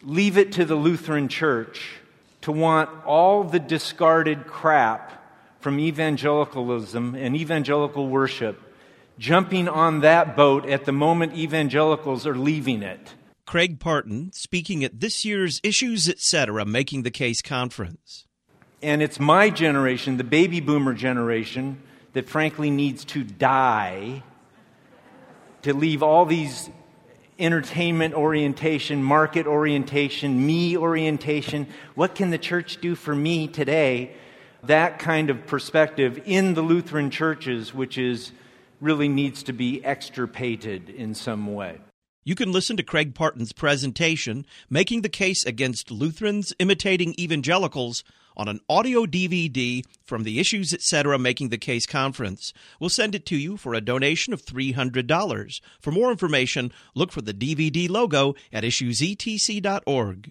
leave it to the Lutheran Church to want all the discarded crap from evangelicalism and evangelical worship jumping on that boat at the moment evangelicals are leaving it. Craig Parton speaking at this year's Issues Etc. Making the Case conference. And it's my generation, the baby boomer generation, that frankly needs to die to leave all these entertainment orientation, market orientation, me orientation. What can the church do for me today? That kind of perspective in the Lutheran churches, which is really needs to be extirpated in some way. You can listen to Craig Parton's presentation, Making the Case Against Lutherans Imitating Evangelicals, on an audio DVD from the Issues Etc. Making the Case conference. We'll send it to you for a donation of $300. For more information, look for the DVD logo at issuesetc.org.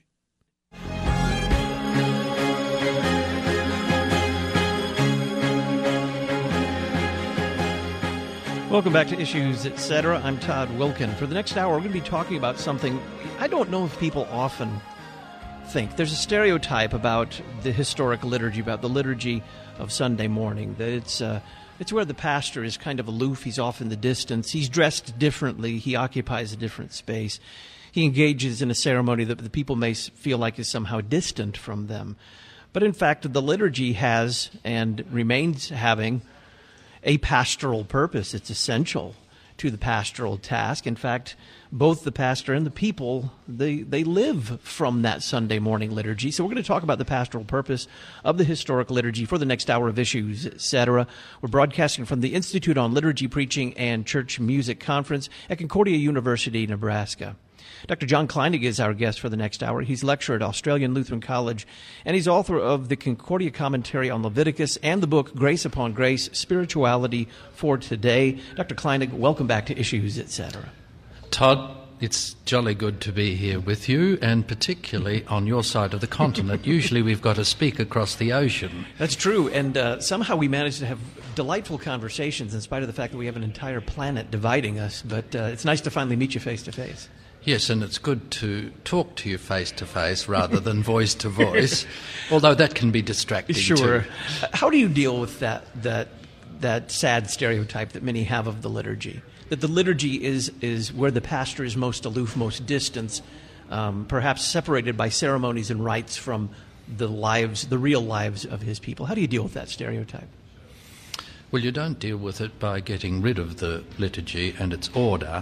Welcome back to Issues Etc. I'm Todd Wilkin. For the next hour, we're going to be talking about something I don't know if people often think. There's a stereotype about the historic liturgy, about the liturgy of Sunday morning, that it's where the pastor is kind of aloof, he's off in the distance, he's dressed differently, he occupies a different space, he engages in a ceremony that the people may feel like is somehow distant from them. But in fact, the liturgy has and remains having a pastoral purpose. It's essential to the pastoral task. In fact, both the pastor and the people, they live from that Sunday morning liturgy. So we're going to talk about the pastoral purpose of the historic liturgy for the next hour of Issues, etc. We're broadcasting from the Institute on Liturgy, Preaching, and Church Music Conference at Concordia University, Nebraska. Dr. John Kleinig is our guest for the next hour. He's lecturer at Australian Lutheran College, and he's author of the Concordia Commentary on Leviticus and the book Grace Upon Grace, Spirituality for Today. Dr. Kleinig, welcome back to Issues, etc. Todd, it's jolly good to be here with you, and particularly on your side of the continent. Usually we've got to speak across the ocean. That's true, and somehow we manage to have delightful conversations in spite of the fact that we have an entire planet dividing us, but it's nice to finally meet you face to face. Yes, and it's good to talk to you face-to-face rather than voice-to-voice, although that can be distracting too. Sure. How do you deal with that sad stereotype that many have of the liturgy? That the liturgy is where the pastor is most aloof, most distant, perhaps separated by ceremonies and rites from the real lives of his people. How do you deal with that stereotype? Well, you don't deal with it by getting rid of the liturgy and its order.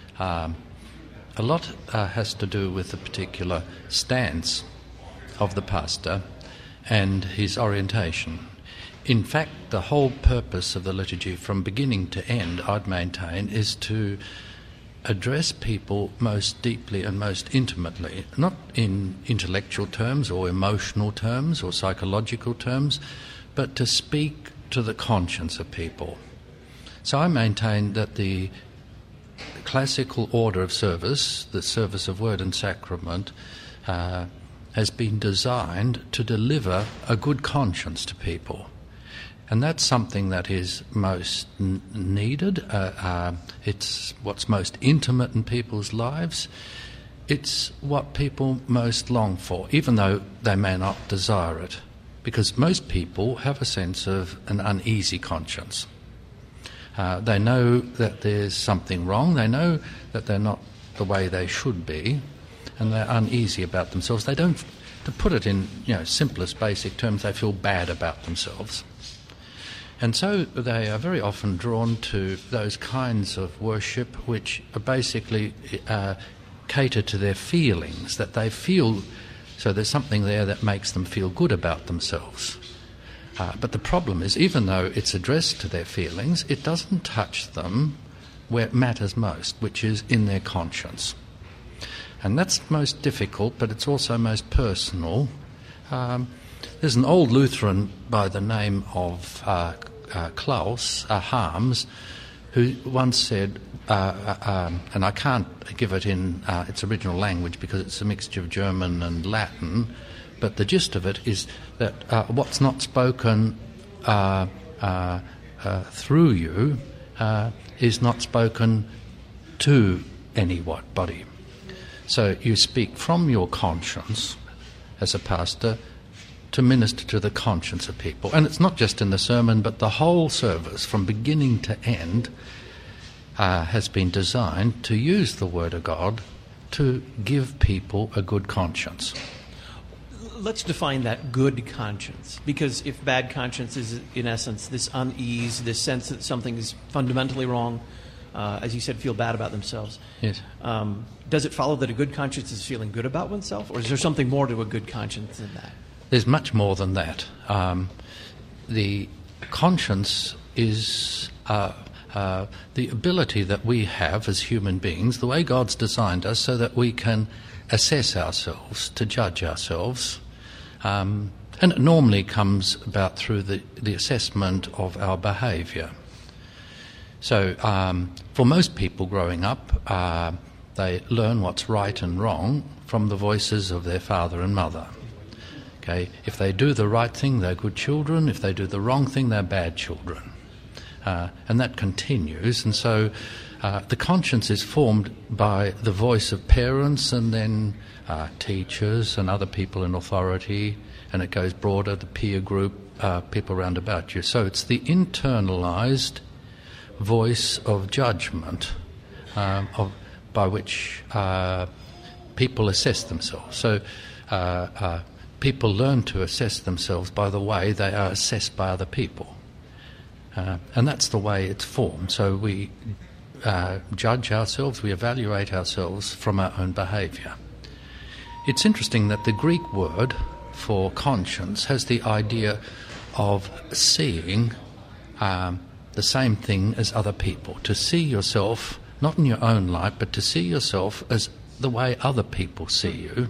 A lot has to do with the particular stance of the pastor and his orientation. In fact, the whole purpose of the liturgy from beginning to end, I'd maintain, is to address people most deeply and most intimately, not in intellectual terms or emotional terms or psychological terms, but to speak to the conscience of people. So I maintain that the classical order of service, the service of word and sacrament, has been designed to deliver a good conscience to people. And that's something that is most needed. It's what's most intimate in people's lives. It's what people most long for, even though they may not desire it, because most people have a sense of an uneasy conscience. They know that there's something wrong. They know that they're not the way they should be, and they're uneasy about themselves. They don't, to put it in simplest basic terms, they feel bad about themselves. And so they are very often drawn to those kinds of worship which are basically cater to their feelings, that they feel, so there's something there that makes them feel good about themselves. But the problem is, even though it's addressed to their feelings, it doesn't touch them where it matters most, which is in their conscience. And that's most difficult, but it's also most personal. There's an old Lutheran by the name of Klaus Harms, who once said, and I can't give it in its original language because it's a mixture of German and Latin, but the gist of it is that what's not spoken through you is not spoken to anybody. So you speak from your conscience as a pastor to minister to the conscience of people. And it's not just in the sermon, but the whole service, from beginning to end, has been designed to use the Word of God to give people a good conscience. Let's define that good conscience, because if bad conscience is, in essence, this unease, this sense that something is fundamentally wrong, as you said, feel bad about themselves. Yes. Does it follow that a good conscience is feeling good about oneself, or is there something more to a good conscience than that? There's much more than that. The conscience is the ability that we have as human beings, the way God's designed us, so that we can assess ourselves, to judge ourselves. And it normally comes about through the assessment of our behaviour. So for most people growing up, they learn what's right and wrong from the voices of their father and mother. Okay, if they do the right thing, they're good children. If they do the wrong thing, they're bad children. And that continues. And so the conscience is formed by the voice of parents and then teachers and other people in authority, and it goes broader, the peer group, people round about you. So it's the internalised voice of judgment by which people assess themselves. So people learn to assess themselves by the way they are assessed by other people. And that's the way it's formed. So we judge ourselves, we evaluate ourselves from our own behaviour. It's interesting that the Greek word for conscience has the idea of seeing the same thing as other people, to see yourself not in your own light, but to see yourself as the way other people see you,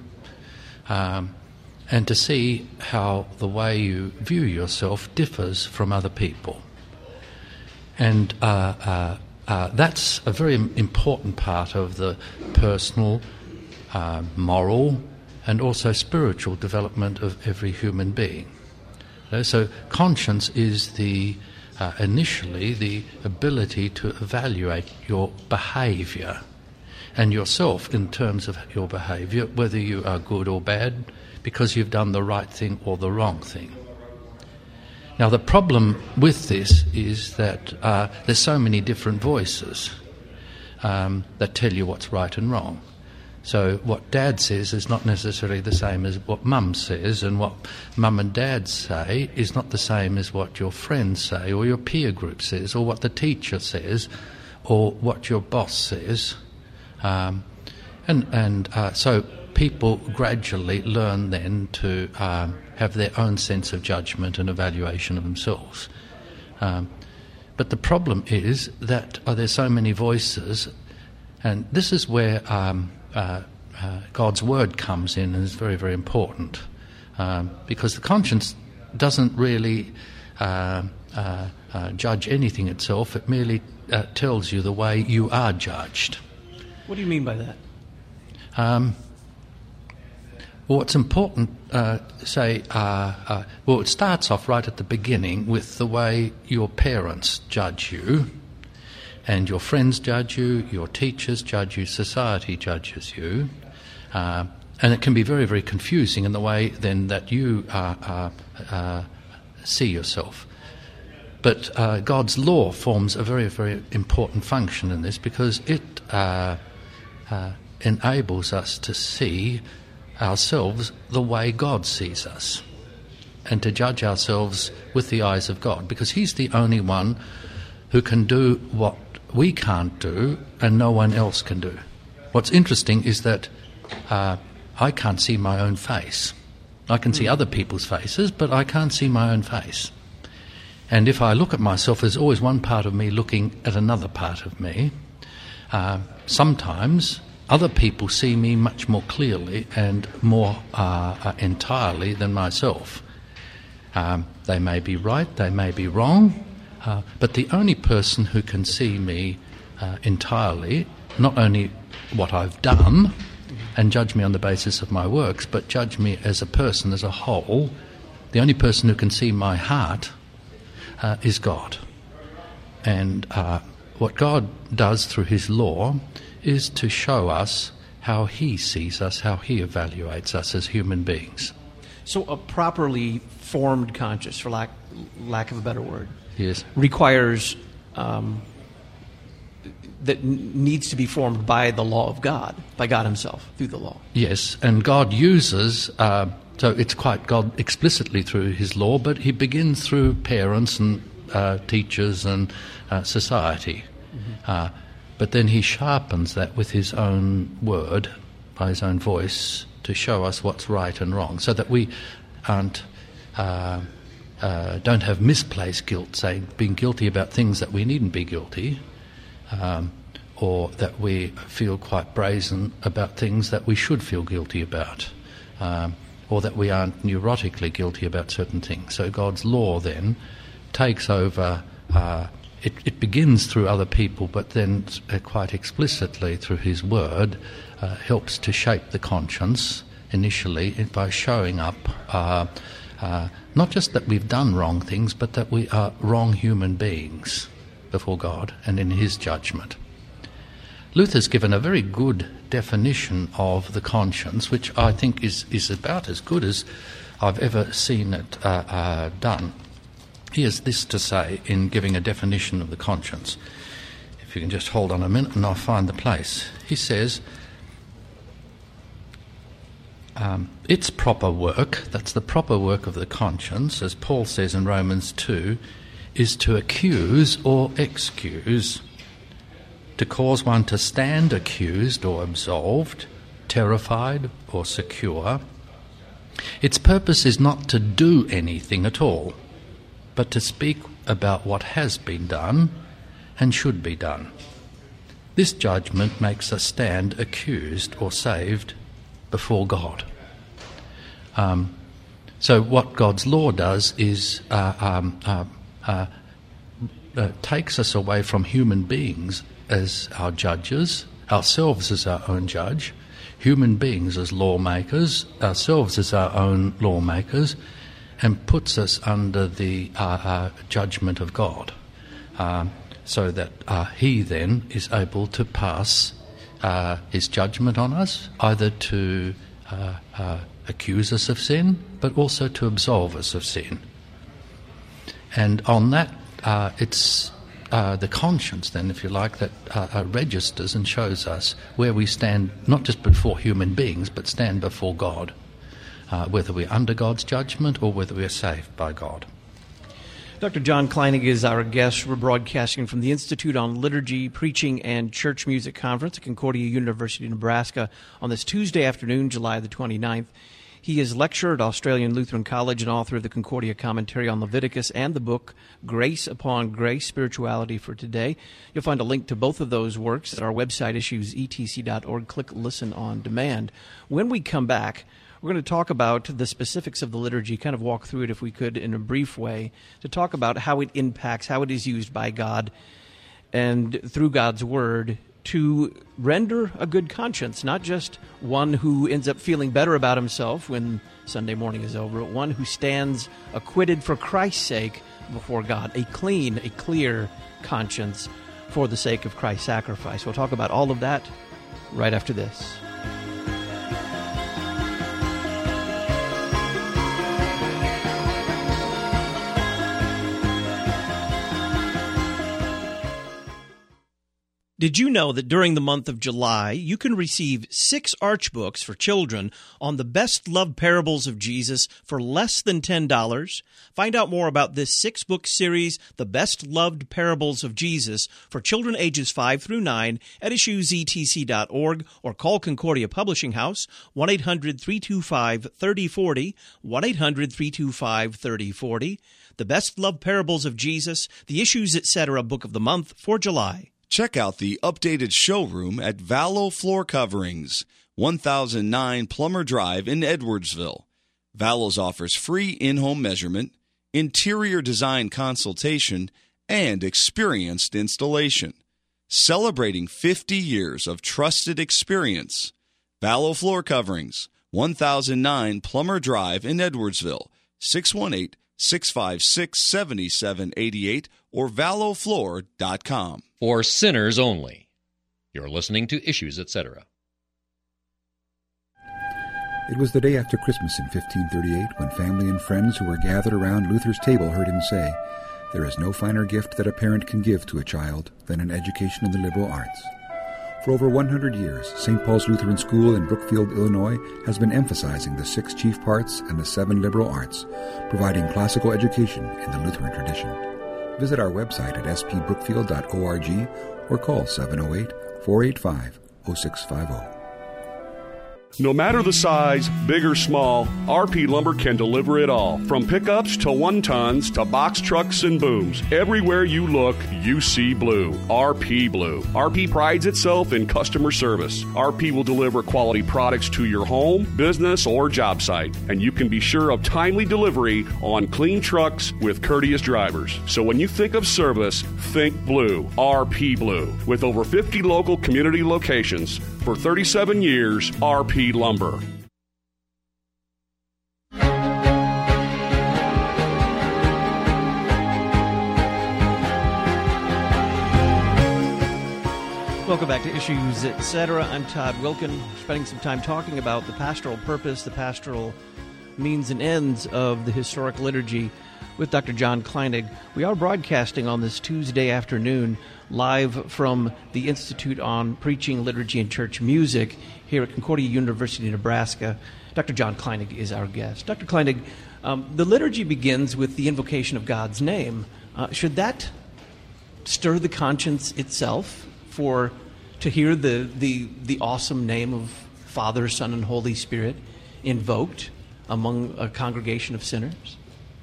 and to see how the way you view yourself differs from other people. And that's a very important part of the personal, moral, and also spiritual development of every human being. So conscience is initially the ability to evaluate your behaviour and yourself in terms of your behaviour, whether you are good or bad, because you've done the right thing or the wrong thing. Now, the problem with this is that there's so many different voices that tell you what's right and wrong. So what Dad says is not necessarily the same as what Mum says, and what Mum and Dad say is not the same as what your friends say, or your peer group says, or what the teacher says, or what your boss says. So people gradually learn then to have their own sense of judgment and evaluation of themselves. But the problem is that there's so many voices, and this is where God's word comes in and is very, very important, because the conscience doesn't really judge anything itself. It merely tells you the way you are judged. What do you mean by that? Well, what's important, it starts off right at the beginning with the way your parents judge you, and your friends judge you, your teachers judge you, society judges you, and it can be very, very confusing in the way then that you see yourself. But God's law forms a very, very important function in this, because it enables us to see ourselves the way God sees us, and to judge ourselves with the eyes of God, because He's the only one who can do what we can't do and no one else can do. What's interesting is that I can't see my own face. I can see other people's faces, but I can't see my own face. And if I look at myself, there's always one part of me looking at another part of me. Sometimes other people see me much more clearly and more entirely than myself. They may be right, they may be wrong, but the only person who can see me entirely, not only what I've done and judge me on the basis of my works, but judge me as a person, as a whole, the only person who can see my heart is God. And what God does through His law is to show us how he sees us, how he evaluates us as human beings. So a properly formed conscience, for lack of a better word, Yes. requires that needs to be formed by the law of God, by God himself, through the law. Yes, and God uses, so it's quite God explicitly through his law, but he begins through parents and teachers and society. Mm-hmm. But then he sharpens that with his own word, by his own voice, to show us what's right and wrong, so that we don't have misplaced guilt, say being guilty about things that we needn't be guilty, or that we feel quite brazen about things that we should feel guilty about, or that we aren't neurotically guilty about certain things. So God's law then takes over. It begins through other people, but then quite explicitly through his word helps to shape the conscience initially by showing up not just that we've done wrong things, but that we are wrong human beings before God and in his judgment. Luther's given a very good definition of the conscience, which I think is about as good as I've ever seen it done. He has this to say in giving a definition of the conscience. If you can just hold on a minute and I'll find the place. He says, its proper work, that's the proper work of the conscience, as Paul says in Romans 2, is to accuse or excuse, to cause one to stand accused or absolved, terrified or secure. Its purpose is not to do anything at all, but to speak about what has been done and should be done. This judgment makes us stand accused or saved before God. So what God's law does is takes us away from human beings as our judges, ourselves as our own judge, human beings as lawmakers, ourselves as our own lawmakers, and puts us under the judgment of God, so that he then is able to pass his judgment on us, either to accuse us of sin, but also to absolve us of sin. And on that, it's the conscience then, if you like, that registers and shows us where we stand, not just before human beings, but stand before God, whether we're under God's judgment or whether we're saved by God. Dr. John Kleinig is our guest. We're broadcasting from the Institute on Liturgy, Preaching, and Church Music Conference at Concordia University, Nebraska, on this Tuesday afternoon, July the 29th. He is lecturer at Australian Lutheran College and author of the Concordia Commentary on Leviticus and the book Grace Upon Grace, Spirituality for Today. You'll find a link to both of those works at our website, issuesetc.org. Click Listen on Demand. When we come back, we're going to talk about the specifics of the liturgy, kind of walk through it, if we could, in a brief way, to talk about how it impacts, how it is used by God and through God's Word to render a good conscience, not just one who ends up feeling better about himself when Sunday morning is over, but one who stands acquitted for Christ's sake before God, a clean, a clear conscience for the sake of Christ's sacrifice. We'll talk about all of that right after this. Did you know that during the month of July, you can receive 6 archbooks for children on the best-loved parables of Jesus for less than $10? Find out more about this 6-book series, The Best-Loved Parables of Jesus, for children ages 5 through 9 at issuesetc.org or call Concordia Publishing House, 1-800-325-3040, 1-800-325-3040. The Best-Loved Parables of Jesus, the Issues, Etc. Book of the Month for July. Check out the updated showroom at Vallow Floor Coverings, 1009 Plummer Drive in Edwardsville. Vallow's offers free in-home measurement, interior design consultation, and experienced installation. Celebrating 50 years of trusted experience. Vallow Floor Coverings, 1009 Plummer Drive in Edwardsville, 618-656-7788 or vallowfloor.com. For sinners only. You're listening to Issues, Etc. It was the day after Christmas in 1538 when family and friends who were gathered around Luther's table heard him say, "There is no finer gift that a parent can give to a child than an education in the liberal arts." For over 100 years, St. Paul's Lutheran School in Brookfield, Illinois, has been emphasizing the 6 chief parts and the 7 liberal arts, providing classical education in the Lutheran tradition. Visit our website at spbrookfield.org or call 708-485-0650. No matter the size, big or small, RP Lumber can deliver it all. From pickups to 1-tons to box trucks and booms. Everywhere you look, you see blue. RP Blue. RP prides itself in customer service. RP will deliver quality products to your home, business, or job site. And you can be sure of timely delivery on clean trucks with courteous drivers. So when you think of service, think blue. RP Blue. With over 50 local community locations. For 37 years, RP Lumber. Welcome back to Issues, Etc. I'm Todd Wilkin, spending some time talking about the pastoral purpose, the pastoral means and ends of the historic liturgy with Dr. John Kleinig. We are broadcasting on this Tuesday afternoon live from the Institute on Preaching, Liturgy, and Church Music here at Concordia University, Nebraska. Dr. John Kleinig is our guest. Dr. Kleinig, the liturgy begins with the invocation of God's name. Should that stir the conscience itself to hear the awesome name of Father, Son, and Holy Spirit invoked among a congregation of sinners?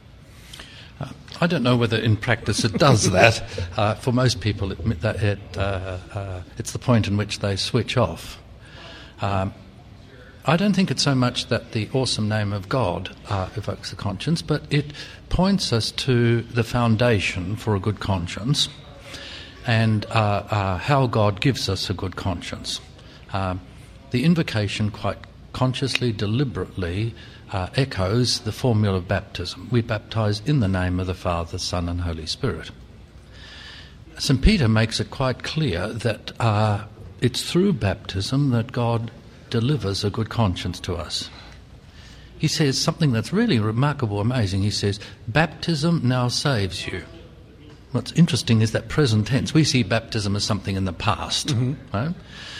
I don't know whether in practice it does that. For most people, it's the point in which they switch off. I don't think it's so much that the awesome name of God evokes the conscience, but it points us to the foundation for a good conscience and how God gives us a good conscience. The invocation quite consciously, deliberately echoes the formula of baptism. We baptize in the name of the Father, Son, and Holy Spirit. St. Peter makes it quite clear that it's through baptism that God delivers a good conscience to us. He says something that's really remarkable, amazing. He says, baptism now saves you. What's interesting is that present tense. We see baptism as something in the past. Right?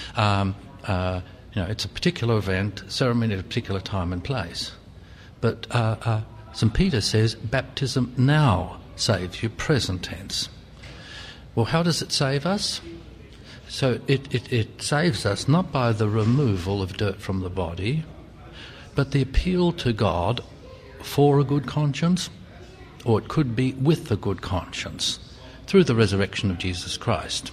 It's a particular event, ceremony at a particular time and place. But St. Peter says baptism now saves you, present tense. Well, how does it save us? So it saves us not by the removal of dirt from the body, but the appeal to God for a good conscience, or it could be with a good conscience, through the resurrection of Jesus Christ.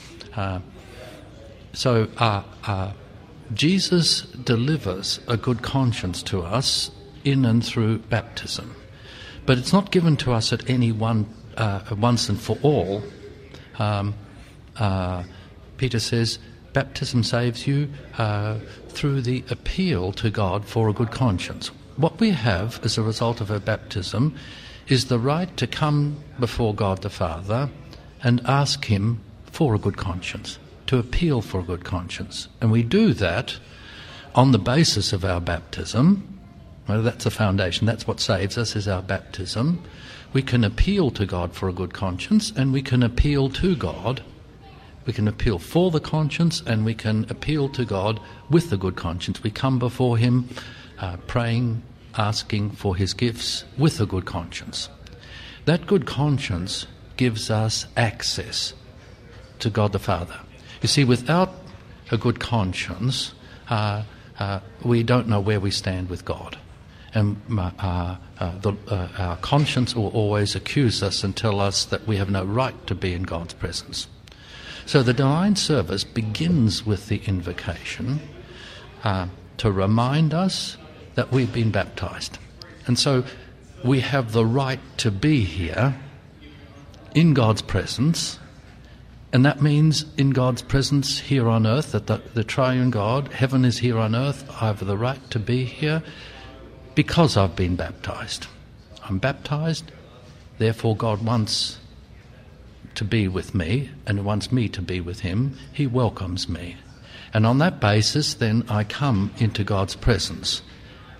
Jesus delivers a good conscience to us in and through baptism. But it's not given to us at any once and for all. Peter says, baptism saves you through the appeal to God for a good conscience. What we have as a result of our baptism is the right to come before God the Father and ask Him for a good conscience, to appeal for a good conscience. And we do that on the basis of our baptism. Well, that's the foundation. That's what saves us, is our baptism. We can appeal to God for a good conscience, and we can appeal to God. We can appeal for the conscience, and we can appeal to God with the good conscience. We come before Him praying, asking for His gifts with a good conscience. That good conscience gives us access to God the Father. You see, without a good conscience, we don't know where we stand with God. And our conscience will always accuse us and tell us that we have no right to be in God's presence. So the divine service begins with the invocation to remind us that we've been baptized. And so we have the right to be here in God's presence. And that means in God's presence here on earth, that the triune God, heaven is here on earth. I have the right to be here because I've been baptized. I'm baptized, therefore God wants to be with me and wants me to be with Him. He welcomes me. And on that basis, then I come into God's presence.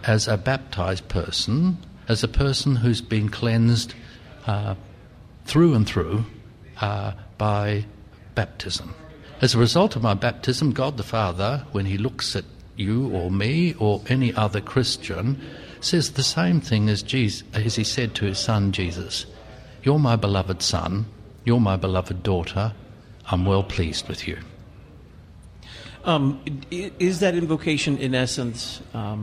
as a baptized person, as a person who's been cleansed through and through by baptism. As a result of my baptism, God the Father, when he looks at you or me or any other Christian, says the same thing as Jesus, as he said to his son Jesus. You're my beloved son, you're my beloved daughter, I'm well pleased with you. Is that invocation in essence,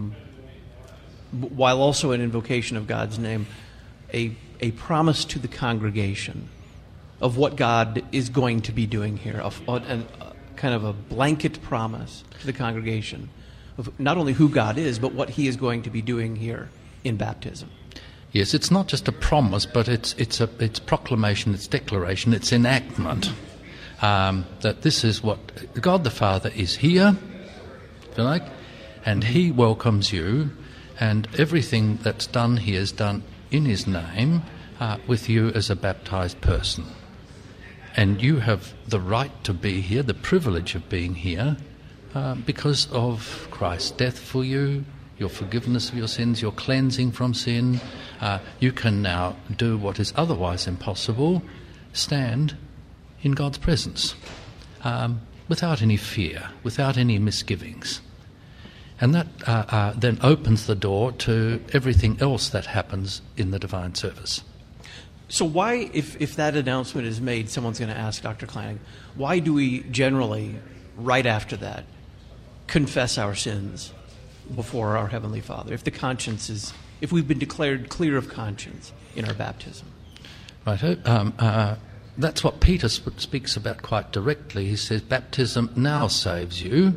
while also an invocation of God's name, a promise to the congregation of what God is going to be doing here, kind of a blanket promise to the congregation of not only who God is, but what he is going to be doing here in baptism? Yes, it's not just a promise, but it's proclamation, it's declaration, it's enactment. That this is what God the Father is here, if you like, and he welcomes you, and everything that's done here is done in his name with you as a baptized person. And you have the right to be here, the privilege of being here, because of Christ's death for you, your forgiveness of your sins, your cleansing from sin. You can now do what is otherwise impossible, stand in God's presence, without any fear, without any misgivings. And that then opens the door to everything else that happens in the divine service. So why, if that announcement is made, someone's going to ask Dr. Kleinig, why do we generally, right after that, confess our sins before our Heavenly Father, if we've been declared clear of conscience in our baptism? Right. That's what Peter speaks about quite directly. He says, baptism now saves you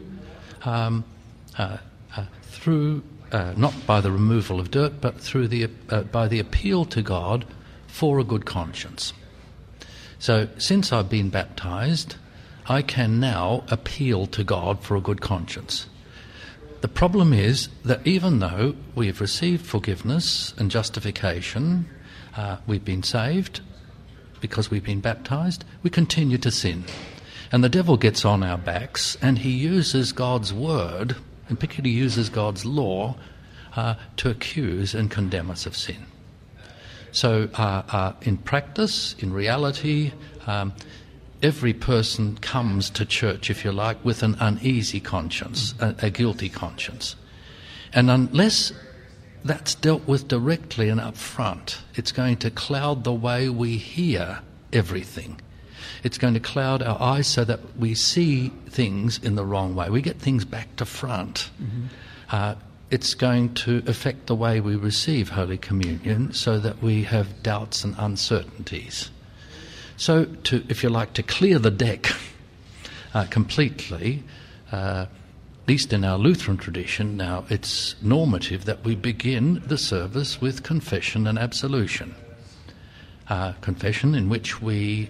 through, not by the removal of dirt, but through by the appeal to God for a good conscience. So since I've been baptized, I can now appeal to God for a good conscience. The problem is that even though we have received forgiveness and justification, we've been saved because we've been baptized, we continue to sin. And the devil gets on our backs, and he uses God's word, and particularly uses God's law, to accuse and condemn us of sin. So in practice, in reality, every person comes to church, if you like, with an uneasy conscience, a guilty conscience. And unless that's dealt with directly and up front, it's going to cloud the way we hear everything. It's going to cloud our eyes so that we see things in the wrong way. We get things back to front. Mm-hmm. It's going to affect the way we receive Holy Communion so that we have doubts and uncertainties. So, if you like, to clear the deck completely, at least in our Lutheran tradition, now it's normative that we begin the service with confession and absolution. Confession in which we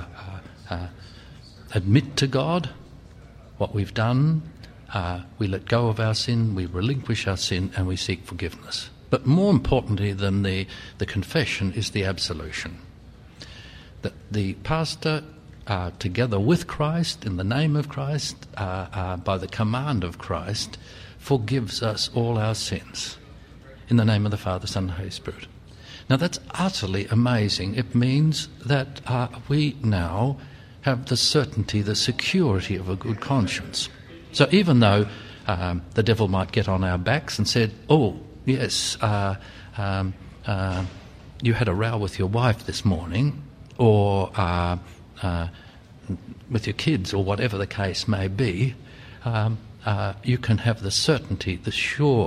admit to God what we've done, we let go of our sin, we relinquish our sin, and we seek forgiveness. But more importantly than the confession is the absolution. That the pastor, together with Christ, in the name of Christ, by the command of Christ, forgives us all our sins. In the name of the Father, Son, and Holy Spirit. Now that's utterly amazing. It means that we now have the certainty, the security of a good conscience. So even though the devil might get on our backs and said, oh, yes, you had a row with your wife this morning, or with your kids, or whatever the case may be, you can have the certainty, the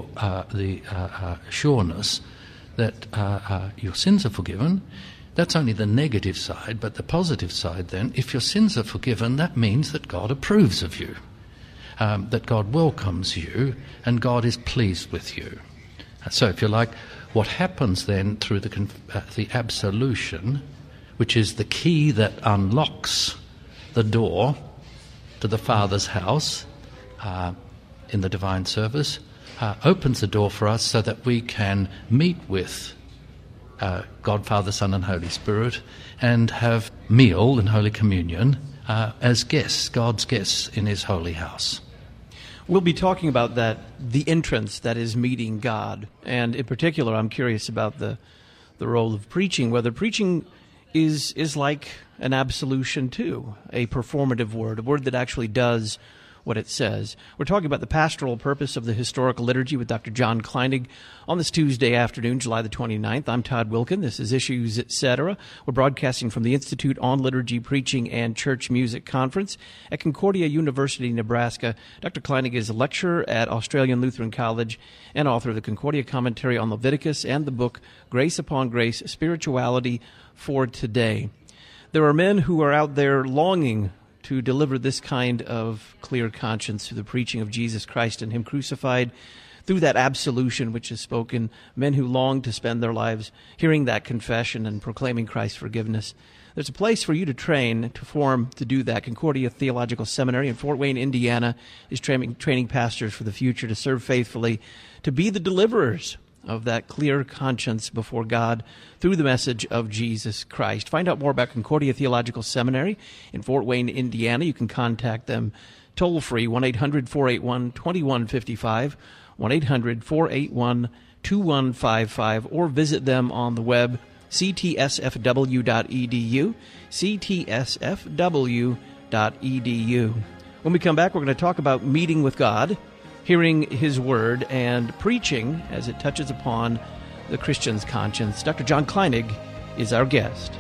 sureness that your sins are forgiven. That's only the negative side, but the positive side then, if your sins are forgiven, that means that God approves of you, that God welcomes you, and God is pleased with you. So if you like, what happens then through the absolution, which is the key that unlocks the door to the Father's house in the divine service, opens the door for us so that we can meet with God, Father, Son, and Holy Spirit, and have meal in Holy Communion as guests, God's guests in his holy house. We'll be talking about that, the entrance that is meeting God. And in particular, I'm curious about the role of preaching, whether preaching is like an absolution too, a performative word, a word that actually does what it says. We're talking about the pastoral purpose of the historical liturgy with Dr. John Kleinig on this Tuesday afternoon, July the 29th. I'm Todd Wilkin. This is Issues, Etc. We're broadcasting from the Institute on Liturgy, Preaching, and Church Music Conference at Concordia University, Nebraska. Dr. Kleinig is a lecturer at Australian Lutheran College and author of the Concordia Commentary on Leviticus and the book Grace Upon Grace, Spirituality for Today. There are men who are out there longing to deliver this kind of clear conscience through the preaching of Jesus Christ and Him crucified, through that absolution which is spoken, men who long to spend their lives hearing that confession and proclaiming Christ's forgiveness. There's a place for you to train, to form, to do that. Concordia Theological Seminary in Fort Wayne, Indiana, is training pastors for the future to serve faithfully, to be the deliverers of that clear conscience before God through the message of Jesus Christ. Find out more about Concordia Theological Seminary in Fort Wayne, Indiana. You can contact them toll-free, 1-800-481-2155, 1-800-481-2155, or visit them on the web, ctsfw.edu, ctsfw.edu. When we come back, we're going to talk about meeting with God, hearing His Word, and preaching as it touches upon the Christian's conscience. Dr. John Kleinig is our guest.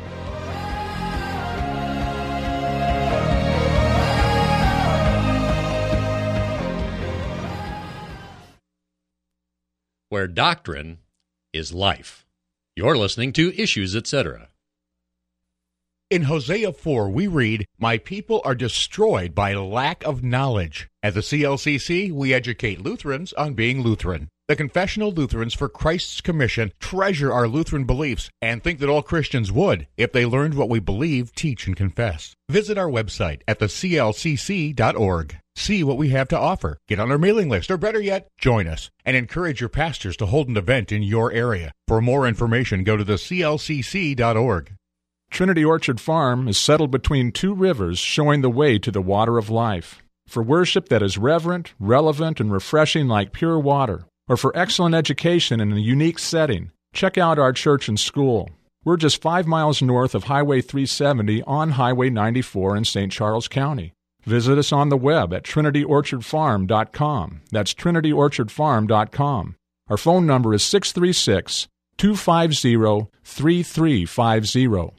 Where doctrine is life. You're listening to Issues, Etc. In Hosea 4, we read, "My people are destroyed by lack of knowledge." At the CLCC, we educate Lutherans on being Lutheran. The Confessional Lutherans for Christ's Commission treasure our Lutheran beliefs and think that all Christians would if they learned what we believe, teach, and confess. Visit our website at theclcc.org. See what we have to offer. Get on our mailing list, or better yet, join us, and encourage your pastors to hold an event in your area. For more information, go to theclcc.org. Trinity Orchard Farm is settled between two rivers, showing the way to the water of life. For worship that is reverent, relevant, and refreshing like pure water, or for excellent education in a unique setting, check out our church and school. We're just 5 miles north of Highway 370 on Highway 94 in St. Charles County. Visit us on the web at trinityorchardfarm.com. That's trinityorchardfarm.com. Our phone number is 636-250-3350.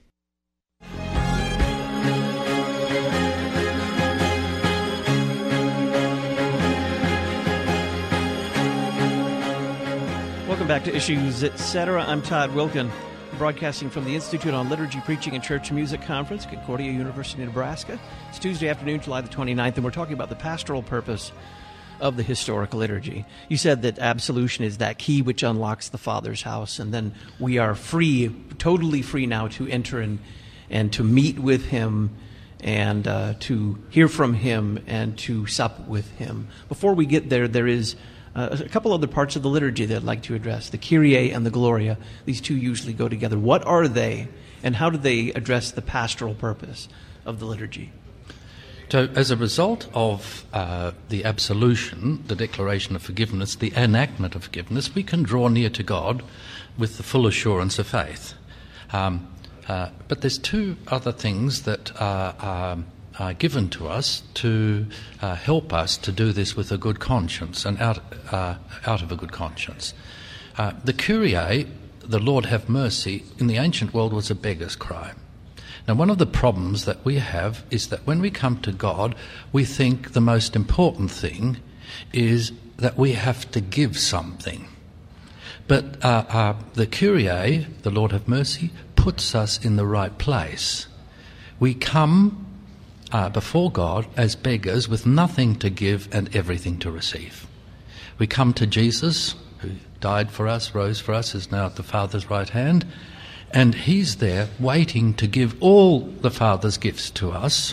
Welcome back to Issues, Etc. I'm Todd Wilkin, broadcasting from the Institute on Liturgy, Preaching, and Church Music Conference, Concordia University, Nebraska. It's Tuesday afternoon, July the 29th, and we're talking about the pastoral purpose of the historical liturgy. You said that absolution is that key which unlocks the Father's house, and then we are free, totally free now to enter and to meet with Him and to hear from Him and to sup with Him. Before we get there, there is a couple other parts of the liturgy that I'd like to address, the Kyrie and the Gloria. These two usually go together. What are they, and how do they address the pastoral purpose of the liturgy? So as a result of the absolution, the declaration of forgiveness, the enactment of forgiveness, we can draw near to God with the full assurance of faith. But there's two other things that are given to us to help us to do this with a good conscience and out of a good conscience. The Kyrie, the Lord have mercy, in the ancient world was a beggar's cry. Now, one of the problems that we have is that when we come to God, we think the most important thing is that we have to give something. But the Kyrie, the Lord have mercy, puts us in the right place. We come before God as beggars with nothing to give and everything to receive. We come to Jesus, who died for us, rose for us, is now at the Father's right hand, and He's there waiting to give all the Father's gifts to us.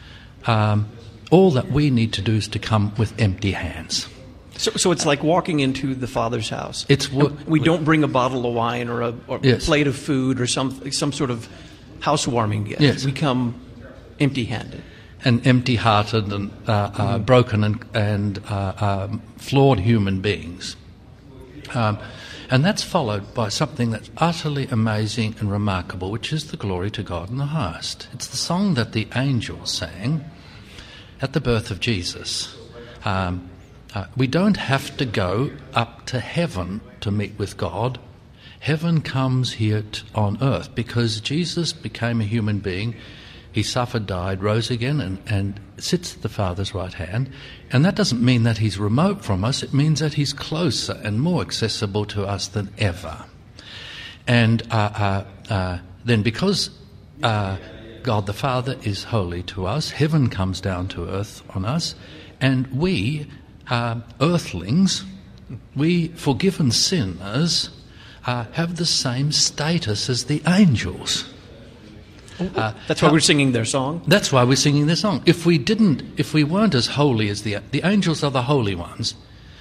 All that we need to do is to come with empty hands. So it's like walking into the Father's house. We don't bring a bottle of wine or a Yes. plate of food or some sort of housewarming gift. Yes. We come empty-handed. and empty-hearted and broken and flawed human beings. And that's followed by something that's utterly amazing and remarkable, which is the glory to God in the highest. It's the song that the angels sang at the birth of Jesus. We don't have to go up to heaven to meet with God. Heaven comes here on earth because Jesus became a human being. He suffered, died, rose again, and sits at the Father's right hand. And that doesn't mean that he's remote from us. It means that he's closer and more accessible to us than ever. And then because God the Father is holy to us, heaven comes down to earth on us, and we, earthlings, we forgiven sinners, have the same status as the angels. That's why we're singing their song? That's why we're singing their song. If we weren't as holy as the angels are the holy ones,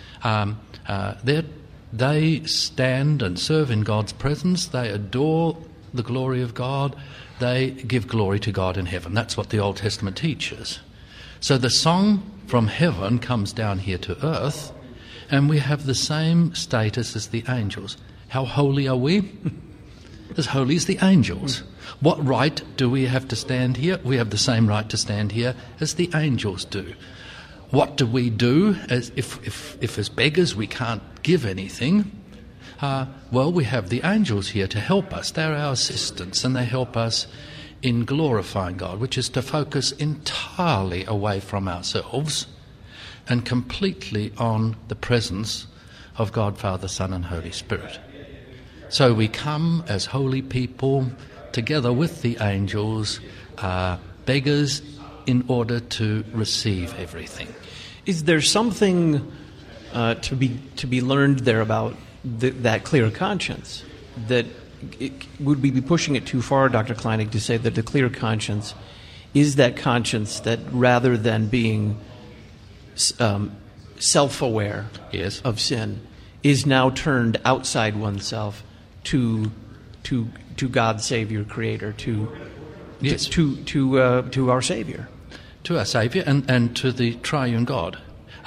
they stand and serve in God's presence, they adore the glory of God, they give glory to God in heaven. That's what the Old Testament teaches. So the song from heaven comes down here to earth, and we have the same status as the angels. How holy are we? As holy as the angels. What right do we have to stand here? We have the same right to stand here as the angels do. What do we do as if as beggars we can't give anything? Well, we have the angels here to help us. They're our assistants, and they help us in glorifying God, which is to focus entirely away from ourselves and completely on the presence of God, Father, Son, and Holy Spirit. So we come as holy people together with the angels, beggars, in order to receive everything. Is there something to be learned there about that clear conscience? That would we be pushing it too far, Dr. Kleinig, to say that the clear conscience is that conscience that rather than being self-aware of sin, is now turned outside oneself to God, Savior, Creator, to our Savior, to our Savior, and to the Triune God.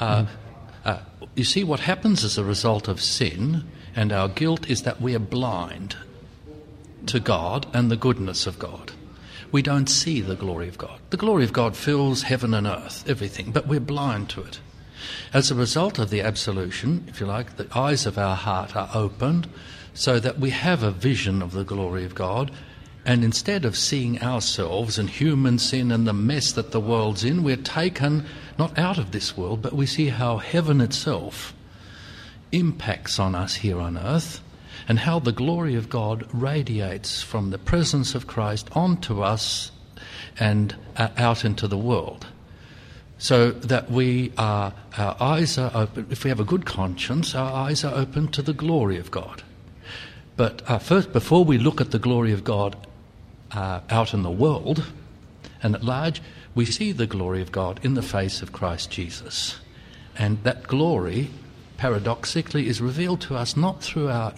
You see, what happens as a result of sin and our guilt is that we are blind to God and the goodness of God. We don't see the glory of God. The glory of God fills heaven and earth, everything, but we're blind to it. As a result of the absolution, if you like, the eyes of our heart are opened so that we have a vision of the glory of God, and instead of seeing ourselves and human sin and the mess that the world's in, we're taken not out of this world, but we see how heaven itself impacts on us here on earth, and how the glory of God radiates from the presence of Christ onto us and out into the world. So that our eyes are open. If we have a good conscience, our eyes are open to the glory of God. But first, before we look at the glory of God out in the world and at large, we see the glory of God in the face of Christ Jesus. And that glory, paradoxically, is revealed to us not through our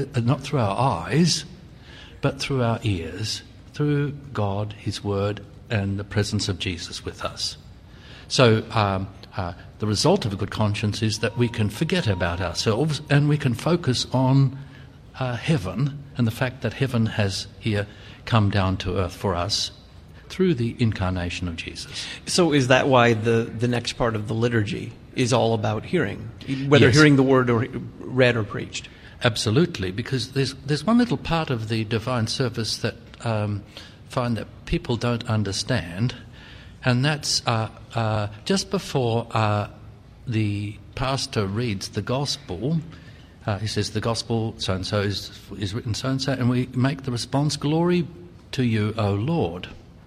eyes, but through our ears, through God, His Word, and the presence of Jesus with us. So the result of a good conscience is that we can forget about ourselves and we can focus on heaven and the fact that heaven has here come down to earth for us through the incarnation of Jesus. So is that why the next part of the liturgy is all about hearing, whether hearing the word or read or preached? Absolutely, because there's one little part of the divine service that find that people don't understand, and that's just before the pastor reads the gospel. He says, the gospel so-and-so is written so-and-so, and we make the response, "Glory to you, O Lord."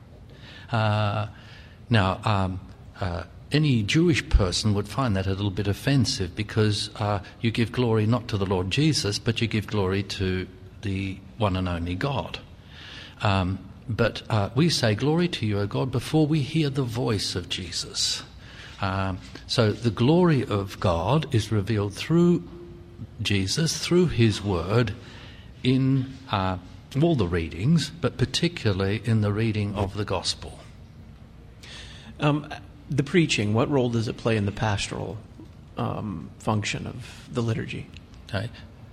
Now, any Jewish person would find that a little bit offensive, because you give glory not to the Lord Jesus, but you give glory to the one and only God. But we say, "Glory to you, O God," before we hear the voice of Jesus. So the glory of God is revealed through Jesus, through His Word, in all the readings, but particularly in the reading of the Gospel. The preaching, what role does it play in the pastoral function of the liturgy? Okay.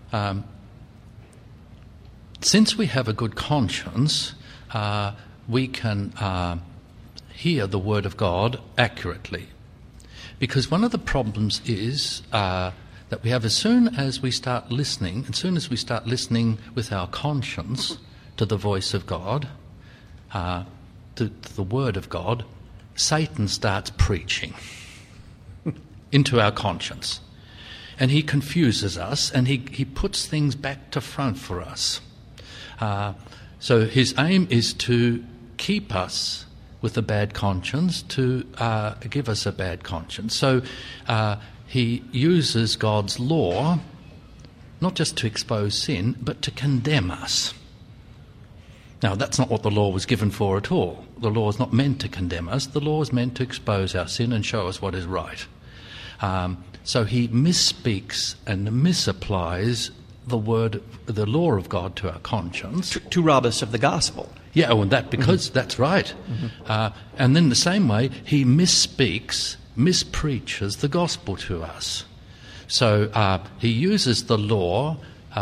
Since we have a good conscience, we can hear the Word of God accurately. Because one of the problems is that we have, as soon as we start listening with our conscience to the voice of God, to the Word of God, Satan starts preaching into our conscience. And he confuses us, and he puts things back to front for us. So his aim is to keep us with a bad conscience, to give us a bad conscience. So he uses God's law not just to expose sin, but to condemn us. Now, that's not what the law was given for at all. The law is not meant to condemn us. The law is meant to expose our sin and show us what is right. So he misspeaks and misapplies the law of God to our conscience. To rob us of the gospel. Yeah, well, that's right. Mm-hmm. And then the same way, he misspeaks, mispreaches the gospel to us. So he uses the law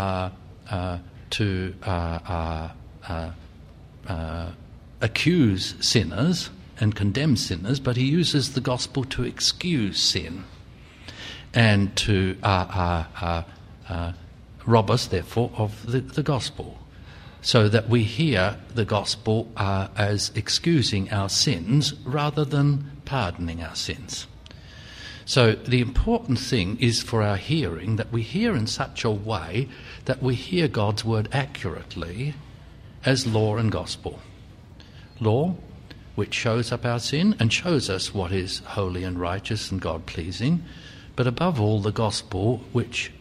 to accuse sinners and condemn sinners, but he uses the gospel to excuse sin and to rob us, therefore, of the gospel, so that we hear the gospel as excusing our sins rather than pardoning our sins. So the important thing is for our hearing that we hear in such a way that we hear God's word accurately as law and gospel. Law, which shows up our sin and shows us what is holy and righteous and God-pleasing, but above all the gospel, which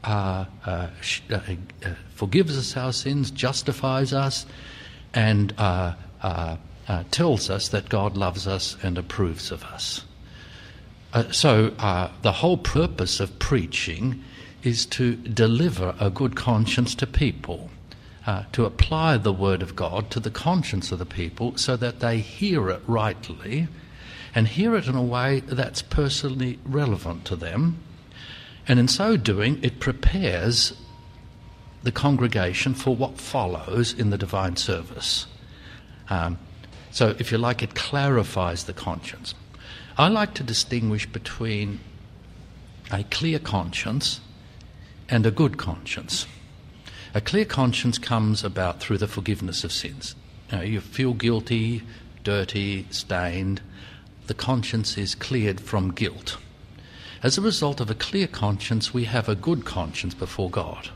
forgives us our sins, justifies us, and tells us that God loves us and approves of us. So the whole purpose of preaching is to deliver a good conscience to people, to apply the Word of God to the conscience of the people so that they hear it rightly and hear it in a way that's personally relevant to them. And in so doing, it prepares the congregation for what follows in the divine service. So, if you like, it clarifies the conscience. I like to distinguish between a clear conscience and a good conscience. A clear conscience comes about through the forgiveness of sins. You feel guilty, dirty, stained. The conscience is cleared from guilt. As a result of a clear conscience, we have a good conscience before God.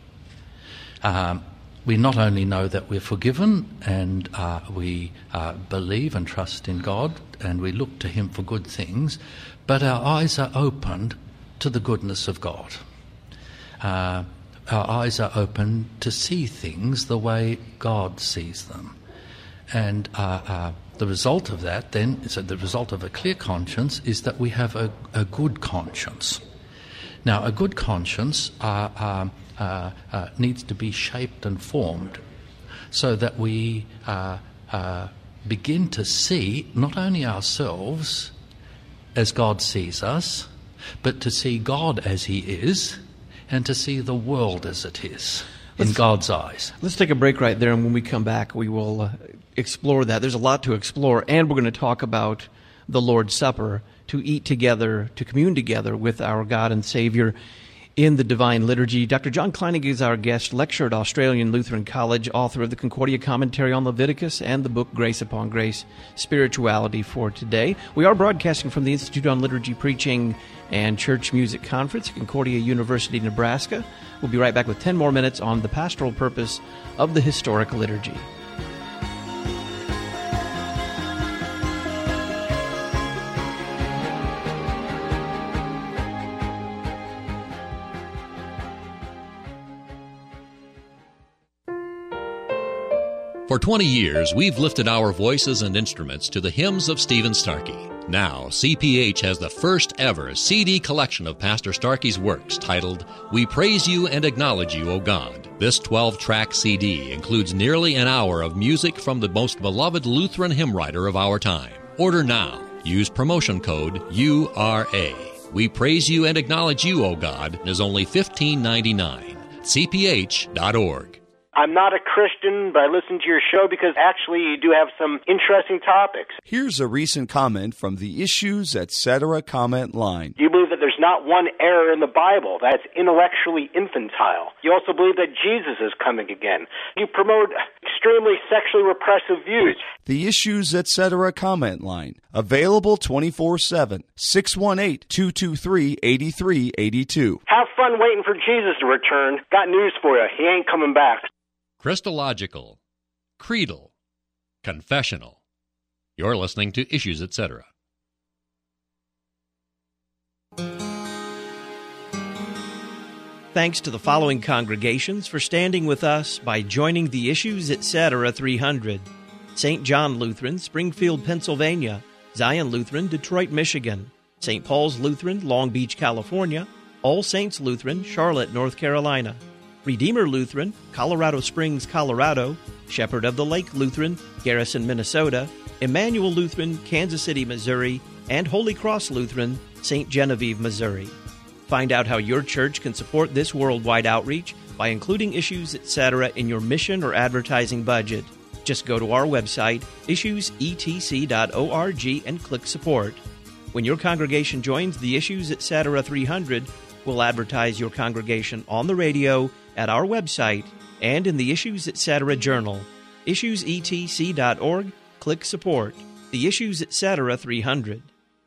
We not only know that we're forgiven and we believe and trust in God and we look to Him for good things, but our eyes are opened to the goodness of God. Our eyes are open to see things the way God sees them. And the result of that then, so the result of a clear conscience is that we have a good conscience. Now, a good conscience needs to be shaped and formed so that we begin to see not only ourselves as God sees us, but to see God as He is and to see the world as it is in God's eyes. Let's take a break right there, and when we come back, we will explore that. There's a lot to explore, and we're going to talk about the Lord's Supper, to eat together, to commune together with our God and Savior in the Divine Liturgy. Dr. John Kleinig is our guest, lecturer at Australian Lutheran College, author of the Concordia Commentary on Leviticus and the book Grace Upon Grace, Spirituality for Today. We are broadcasting from the Institute on Liturgy, Preaching, and Church Music Conference at Concordia University, Nebraska. We'll be right back with 10 more minutes on the pastoral purpose of the historic liturgy. For 20 years, we've lifted our voices and instruments to the hymns of Stephen Starkey. Now, CPH has the first ever CD collection of Pastor Starkey's works titled, We Praise You and Acknowledge You, O God. This 12-track CD includes nearly an hour of music from the most beloved Lutheran hymn writer of our time. Order now Use promotion code URA. We praise you and acknowledge you, O God, is only $15.99. cph.org. I'm not a Christian, but I listen to your show because actually you do have some interesting topics. Here's a recent comment from the Issues Etc. comment line. You believe that there's not one error in the Bible, that's intellectually infantile. You also believe that Jesus is coming again. You promote extremely sexually repressive views. The Issues Etc. comment line. Available 24/7. 618-223-8382. Have fun waiting for Jesus to return. Got news for you. He ain't coming back. Christological, creedal, confessional. You're listening to Issues Etc. Thanks to the following congregations for standing with us by joining the Issues Etc. 300. St. John Lutheran, Springfield, Pennsylvania. Zion Lutheran, Detroit, Michigan. St. Paul's Lutheran, Long Beach, California. All Saints Lutheran, Charlotte, North Carolina. Redeemer Lutheran, Colorado Springs, Colorado. Shepherd of the Lake Lutheran, Garrison, Minnesota. Emmanuel Lutheran, Kansas City, Missouri. And Holy Cross Lutheran, St. Genevieve, Missouri. Find out how your church can support this worldwide outreach by including Issues Etc. in your mission or advertising budget. Just go to our website, issuesetc.org, and click Support. When your congregation joins the Issues Etc. 300, we'll advertise your congregation on the radio, at our website, and in the Issues Etc. Journal. issuesetc.org, click Support. The Issues Etc. 300.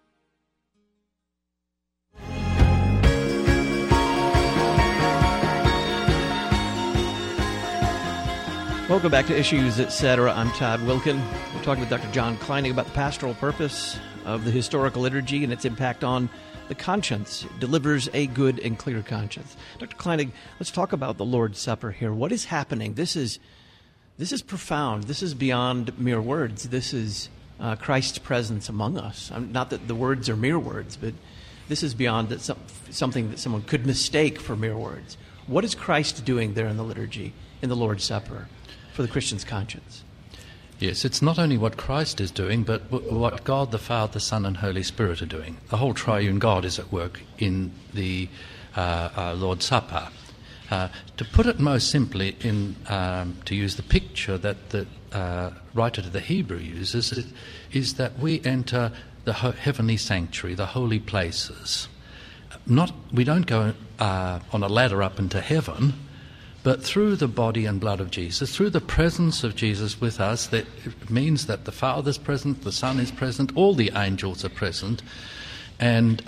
Welcome back to Issues Etc. I'm Todd Wilkin. We're talking with Dr. John Kleinig about the pastoral purpose of the historical liturgy and its impact on the conscience. It delivers a good and clear conscience. Dr. Kleinig, let's talk about the Lord's Supper here. What is happening? This is profound. This is beyond mere words. This is Christ's presence among us. Not that the words are mere words, but this is beyond that something that someone could mistake for mere words. What is Christ doing there in the liturgy, in the Lord's Supper, for the Christian's conscience? Yes, it's not only what Christ is doing, but what God the Father, Son, and Holy Spirit are doing. The whole triune God is at work in the Lord's Supper. To put it most simply, to use the picture that the writer to the Hebrew uses, is that we enter the heavenly sanctuary, the holy places. We don't go on a ladder up into heaven, but through the body and blood of Jesus, through the presence of Jesus with us, that it means that the Father's present, the Son is present, all the angels are present, and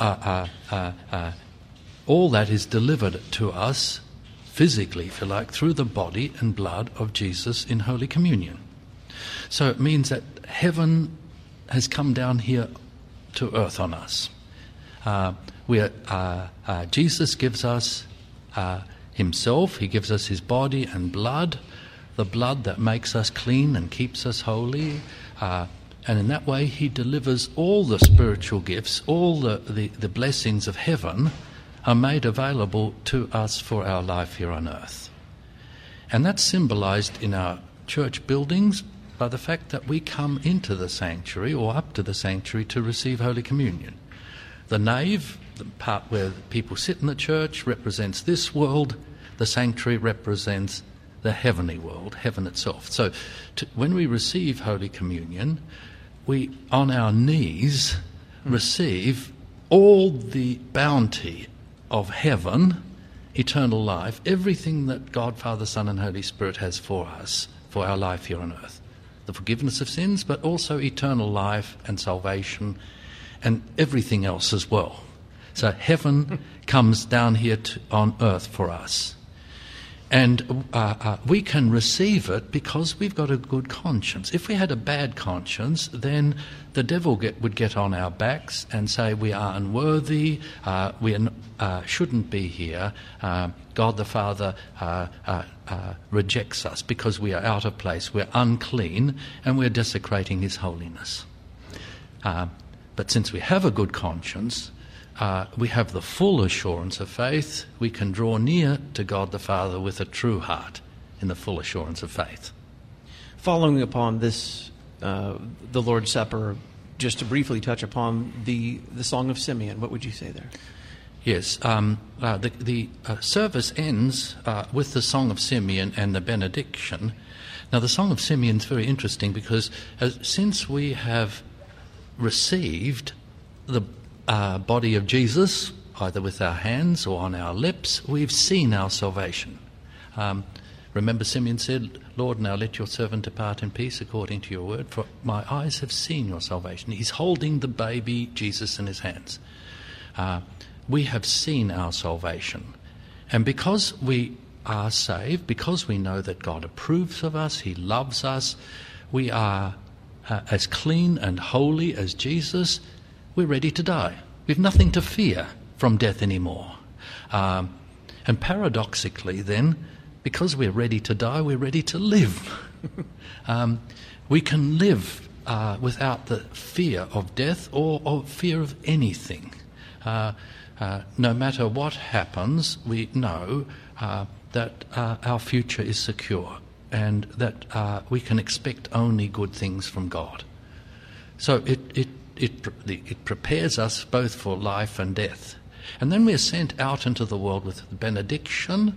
all that is delivered to us physically, if you like, through the body and blood of Jesus in Holy Communion. So it means that heaven has come down here to earth on us. Jesus gives us himself. He gives us his body and blood, the blood that makes us clean and keeps us holy. And in that way, he delivers all the spiritual gifts, all the blessings of heaven are made available to us for our life here on earth. And that's symbolized in our church buildings by the fact that we come into the sanctuary or up to the sanctuary to receive Holy Communion. The nave, the part where people sit in the church, represents this world. The sanctuary represents the heavenly world, heaven itself. So when we receive Holy Communion, we, on our knees, receive all the bounty of heaven, eternal life, everything that God, Father, Son, and Holy Spirit has for us, for our life here on earth. The forgiveness of sins, but also eternal life and salvation and everything else as well. So heaven comes down here on earth for us. And we can receive it because we've got a good conscience. If we had a bad conscience, then the devil would get on our backs and say we are unworthy, we shouldn't be here. God the Father rejects us because we are out of place, we're unclean, and we're desecrating his holiness. But since we have a good conscience, we have the full assurance of faith. We can draw near to God the Father with a true heart in the full assurance of faith. Following upon this, the Lord's Supper just to briefly touch upon the Song of Simeon. What would you say there? Yes, the service ends with the Song of Simeon and the benediction. Now, the Song of Simeon is very interesting because since we have received the body of Jesus, either with our hands or on our lips, we've seen our salvation. Remember, Simeon said, Lord, now let your servant depart in peace according to your word, for my eyes have seen your salvation. He's holding the baby Jesus in his hands. We have seen our salvation. And because we are saved, because we know that God approves of us, he loves us, we are as clean and holy as Jesus, we're ready to die. We've nothing to fear from death anymore. And paradoxically then, because we're ready to die, we're ready to live. We can live without the fear of death or fear of anything. No matter what happens, we know that our future is secure and that we can expect only good things from God. So it prepares us both for life and death. And then we are sent out into the world with the benediction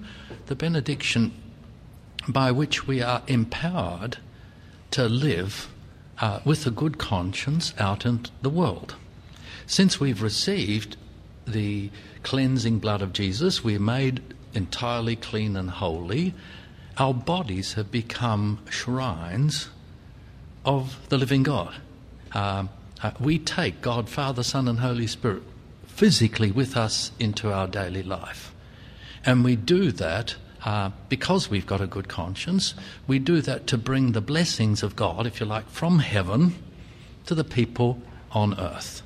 by which we are empowered to live with a good conscience out in the world. Since we've received the cleansing blood of Jesus, we're made entirely clean and holy. Our bodies have become shrines of the living God. We take God, Father, Son and Holy Spirit physically with us into our daily life. And we do that because we've got a good conscience. We do that to bring the blessings of God, if you like, from heaven to the people on earth.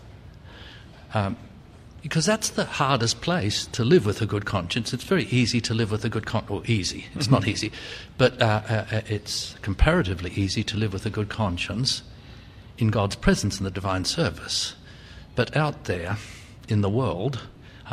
Because that's the hardest place to live with a good conscience. It's very easy to live with a good conscience. Or easy. It's not easy. But it's comparatively easy to live with a good conscience in God's presence in the divine service. But out there in the world,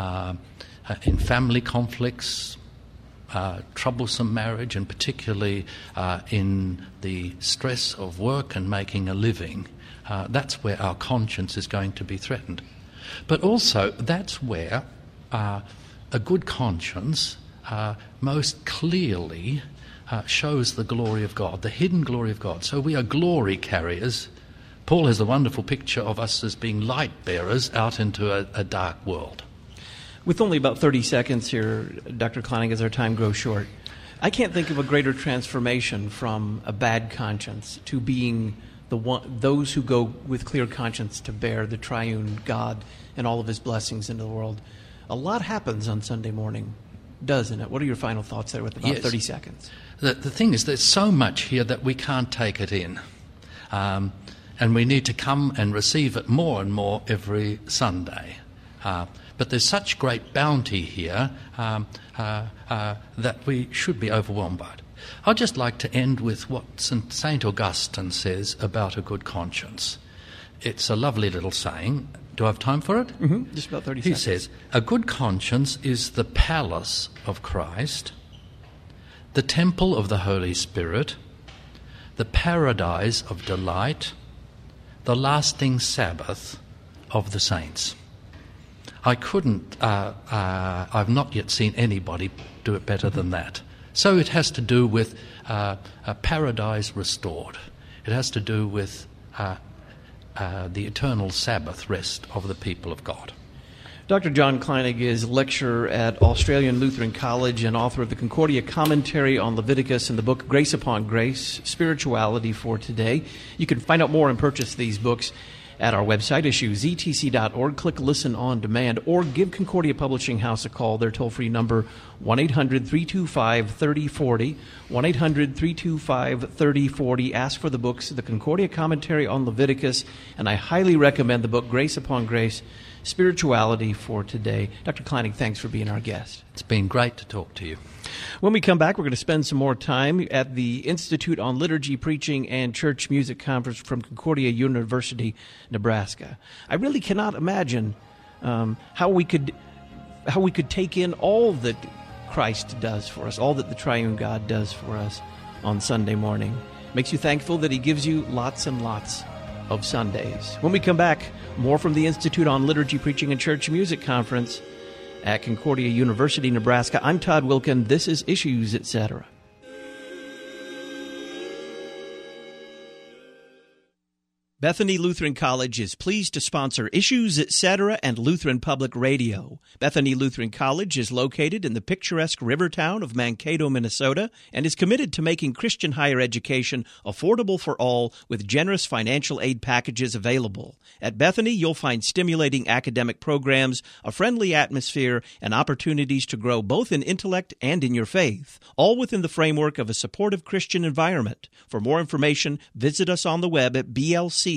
in family conflicts, troublesome marriage, and particularly in the stress of work and making a living, that's where our conscience is going to be threatened. But also, that's where a good conscience most clearly shows the glory of God, the hidden glory of God. So we are glory carriers. Paul has a wonderful picture of us as being light bearers out into a dark world. With only about 30 seconds here, Dr. Kleinig, as our time grows short, I can't think of a greater transformation from a bad conscience to being those who go with clear conscience to bear the triune God and all of his blessings into the world. A lot happens on Sunday morning, doesn't it? What are your final thoughts there with about 30 seconds? The thing is, there's so much here that we can't take it in. And we need to come and receive it more and more every Sunday. But there's such great bounty here that we should be overwhelmed by it. I'd just like to end with what St. Augustine says about a good conscience. It's a lovely little saying. Do I have time for it? Mm-hmm. Just about 30 seconds. He says, a good conscience is the palace of Christ, the temple of the Holy Spirit, the paradise of delight, the lasting Sabbath of the saints. I couldn't, I've not yet seen anybody do it better than that. So it has to do with a paradise restored. It has to do with the eternal Sabbath rest of the people of God. Dr. John Kleinig is lecturer at Australian Lutheran College and author of the Concordia Commentary on Leviticus and the book Grace Upon Grace, Spirituality for Today. You can find out more and purchase these books at our website, issuezetc.org. Click Listen on Demand, or give Concordia Publishing House a call. Their toll-free number, 1-800-325-3040, 1-800-325-3040. Ask for the books, the Concordia Commentary on Leviticus, and I highly recommend the book Grace Upon Grace, Spirituality for Today. Dr. Kleinig, thanks for being our guest. It's been great to talk to you. When we come back, we're going to spend some more time at the Institute on Liturgy, Preaching, and Church Music Conference from Concordia University, Nebraska. I really cannot imagine how we could take in all that Christ does for us, all that the Triune God does for us on Sunday morning. Makes you thankful that He gives you lots and lots of Sundays. When we come back, more from the Institute on Liturgy, Preaching, and Church Music Conference at Concordia University, Nebraska. I'm Todd Wilkin. This is Issues, Etc. Bethany Lutheran College is pleased to sponsor Issues, Etc. and Lutheran Public Radio. Bethany Lutheran College is located in the picturesque river town of Mankato, Minnesota, and is committed to making Christian higher education affordable for all with generous financial aid packages available. At Bethany, you'll find stimulating academic programs, a friendly atmosphere, and opportunities to grow both in intellect and in your faith, all within the framework of a supportive Christian environment. For more information, visit us on the web at blc.edu.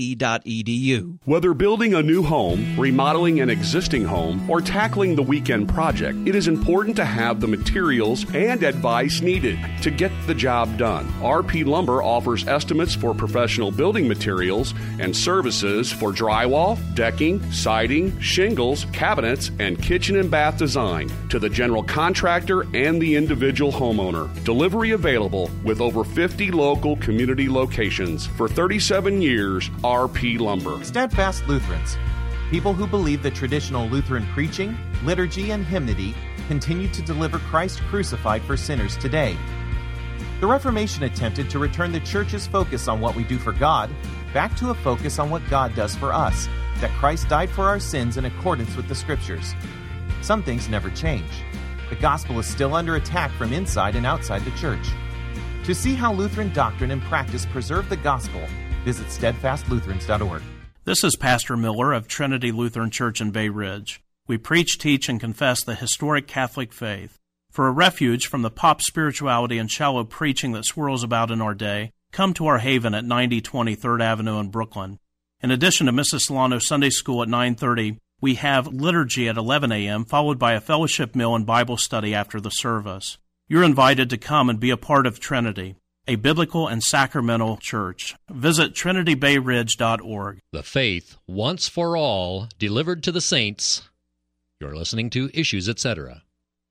Whether building a new home, remodeling an existing home, or tackling the weekend project, it is important to have the materials and advice needed to get the job done. RP Lumber offers estimates for professional building materials and services for drywall, decking, siding, shingles, cabinets, and kitchen and bath design to the general contractor and the individual homeowner. Delivery available with over 50 local community locations. For 37 years, RP Lumber. Steadfast Lutherans, people who believe that traditional Lutheran preaching, liturgy, and hymnody continue to deliver Christ crucified for sinners today. The Reformation attempted to return the Church's focus on what we do for God back to a focus on what God does for us, that Christ died for our sins in accordance with the Scriptures. Some things never change. The gospel is still under attack from inside and outside the Church. To see how Lutheran doctrine and practice preserve the gospel, visit steadfastlutherans.org. This is Pastor Miller of Trinity Lutheran Church in Bay Ridge. We preach, teach, and confess the historic Catholic faith. For a refuge from the pop spirituality and shallow preaching that swirls about in our day, come to our haven at 9020 3rd Avenue in Brooklyn. In addition to Mrs. Solano Sunday School at 9:30, we have liturgy at 11 a.m., followed by a fellowship meal and Bible study after the service. You're invited to come and be a part of Trinity, a biblical and sacramental church. Visit trinitybayridge.org. The faith, once for all, delivered to the saints. You're listening to Issues, Etc.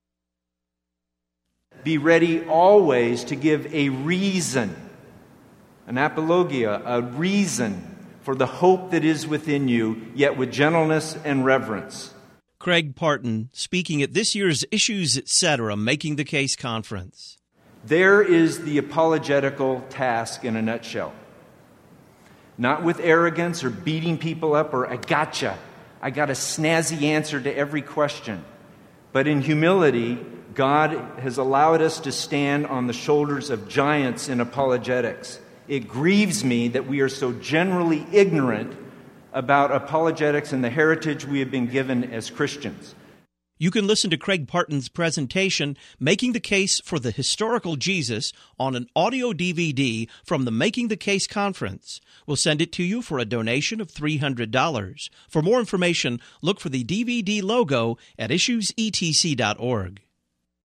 Be ready always to give a reason, an apologia, a reason for the hope that is within you, yet with gentleness and reverence. Craig Parton, speaking at this year's Issues, Etc. Making the Case Conference. There is the apologetical task in a nutshell. Not with arrogance or beating people up or I gotcha, I got a snazzy answer to every question. But in humility, God has allowed us to stand on the shoulders of giants in apologetics. It grieves me that we are so generally ignorant about apologetics and the heritage we have been given as Christians. You can listen to Craig Parton's presentation, Making the Case for the Historical Jesus, on an audio DVD from the Making the Case Conference. We'll send it to you for a donation of $300. For more information, look for the DVD logo at issuesetc.org.